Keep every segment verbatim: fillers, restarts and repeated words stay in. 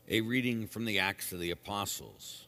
A reading from the Acts of the Apostles.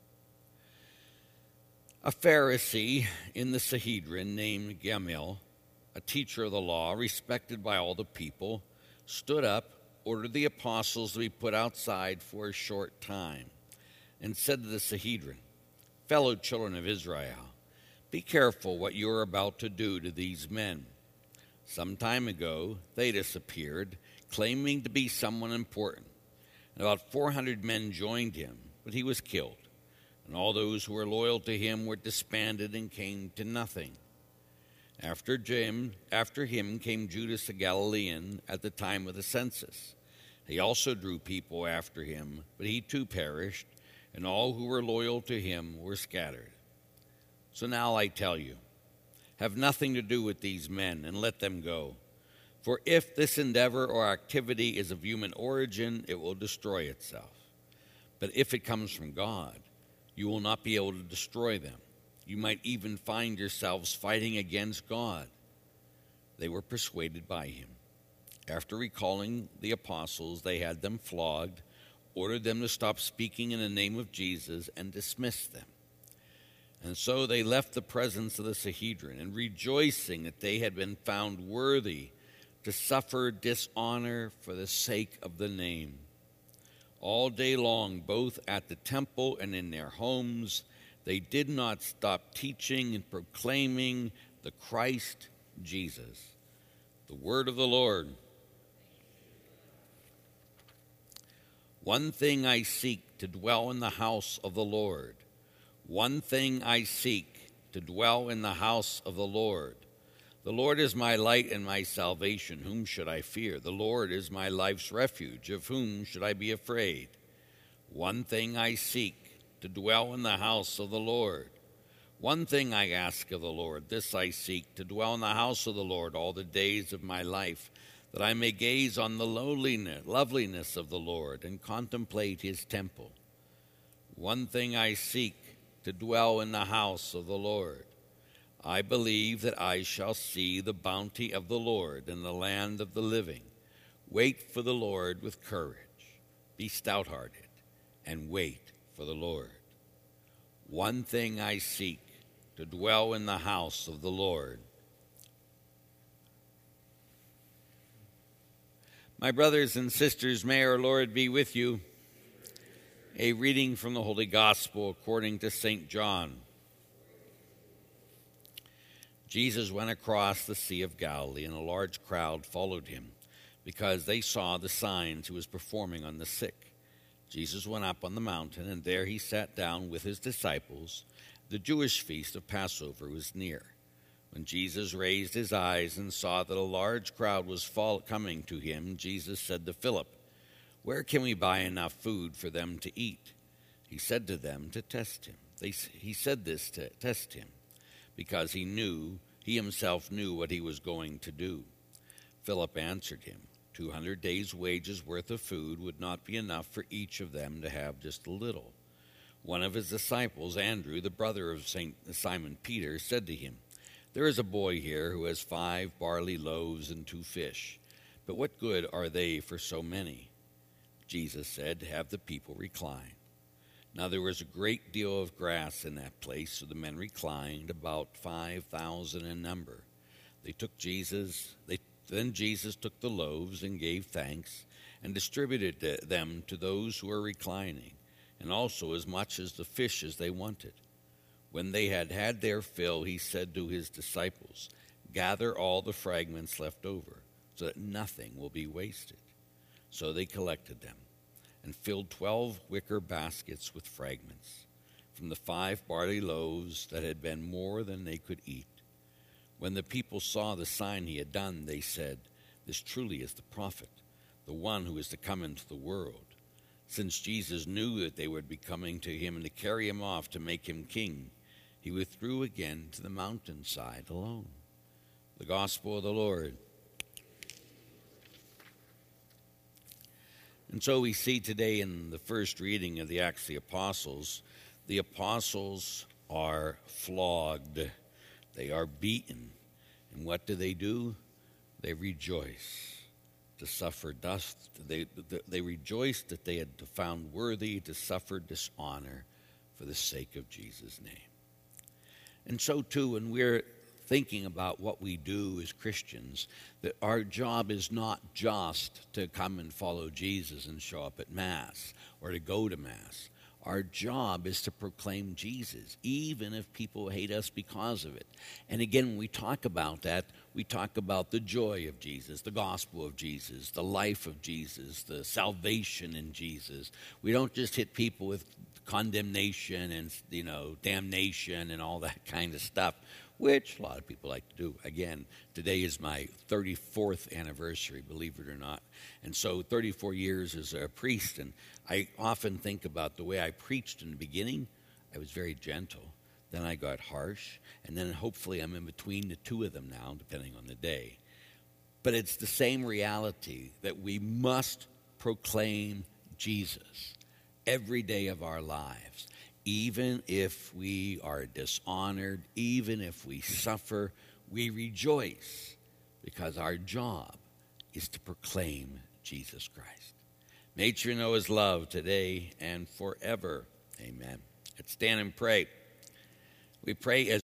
A Pharisee in the Sanhedrin named Gamaliel, a teacher of the law, respected by all the people, stood up, ordered the apostles to be put outside for a short time, and said to the Sanhedrin, "Fellow children of Israel, be careful what you are about to do to these men. Some time ago, Theudas appeared, claiming to be someone important. And about four hundred men joined him, but he was killed. And all those who were loyal to him were disbanded and came to nothing. After him, after him came Judas the Galilean at the time of the census. He also drew people after him, but he too perished, and all who were loyal to him were scattered. So now I tell you, have nothing to do with these men and let them go. For if this endeavor or activity is of human origin, it will destroy itself. But if it comes from God, you will not be able to destroy them. You might even find yourselves fighting against God." They were persuaded by him. After recalling the apostles, they had them flogged, ordered them to stop speaking in the name of Jesus, and dismissed them. And so they left the presence of the Sanhedrin, and rejoicing that they had been found worthy to suffer dishonor for the sake of the name. All day long, both at the temple and in their homes, they did not stop teaching and proclaiming the Christ Jesus. The word of the Lord. One thing I seek, to dwell in the house of the Lord. One thing I seek, to dwell in the house of the Lord. The Lord is my light and my salvation. Whom should I fear? The Lord is my life's refuge. Of whom should I be afraid? One thing I seek, to dwell in the house of the Lord. One thing I ask of the Lord, this I seek, to dwell in the house of the Lord all the days of my life, that I may gaze on the lowliness, loveliness of the Lord and contemplate his temple. One thing I seek, to dwell in the house of the Lord. I believe that I shall see the bounty of the Lord in the land of the living. Wait for the Lord with courage. Be stout-hearted and wait for the Lord. One thing I seek, to dwell in the house of the Lord. My brothers and sisters, may our Lord be with you. A reading from the Holy Gospel according to Saint John. Jesus went across the Sea of Galilee, and a large crowd followed him, because they saw the signs he was performing on the sick. Jesus went up on the mountain, and there he sat down with his disciples. The Jewish feast of Passover was near. When Jesus raised his eyes and saw that a large crowd was fall- coming to him, Jesus said to Philip, "Where can we buy enough food for them to eat?" He said to them to test him. They, he said this to test him, because he knew, he himself knew what he was going to do. Philip answered him, Two hundred days' wages worth of food would not be enough for each of them to have just a little. One of his disciples, Andrew, the brother of Saint Simon Peter, said to him, "There is a boy here who has five barley loaves and two fish, but what good are they for so many?" Jesus said, "Have the people recline." Now there was a great deal of grass in that place, so the men reclined, about five thousand in number. They took Jesus. They, then Jesus took the loaves and gave thanks, and distributed them to those who were reclining, and also as much as the fish as they wanted. When they had had their fill, he said to his disciples, "Gather all the fragments left over, so that nothing will be wasted." So they collected them, and filled twelve wicker baskets with fragments from the five barley loaves that had been more than they could eat. When the people saw the sign he had done, they said, "This truly is the prophet, the one who is to come into the world." Since Jesus knew that they would be coming to him and to carry him off to make him king, he withdrew again to the mountainside alone. The Gospel of the Lord. And so we see today in the first reading of the Acts of the Apostles, the apostles are flogged. They are beaten. And what do they do? They rejoice. to suffer dust. They, they rejoiced that they had found worthy to suffer dishonor for the sake of Jesus' name. And so, too, when we're thinking about what we do as Christians, that our job is not just to come and follow Jesus and show up at Mass or to go to Mass. Our job is to proclaim Jesus, even if people hate us because of it. And again, when we talk about that, we talk about the joy of Jesus, the gospel of Jesus, the life of Jesus, the salvation in Jesus. We don't just hit people with condemnation and, you know, damnation and all that kind of stuff, which a lot of people like to do. Again, today is my thirty-fourth anniversary, believe it or not. And so thirty-four years as a priest, and I often think about the way I preached in the beginning. I was very gentle. Then I got harsh, and then hopefully I'm in between the two of them now, depending on the day. But it's the same reality that we must proclaim Jesus every day of our lives. Even if we are dishonored, even if we suffer, we rejoice because our job is to proclaim Jesus Christ. May you know his love today and forever. Amen. Let's stand and pray. We pray as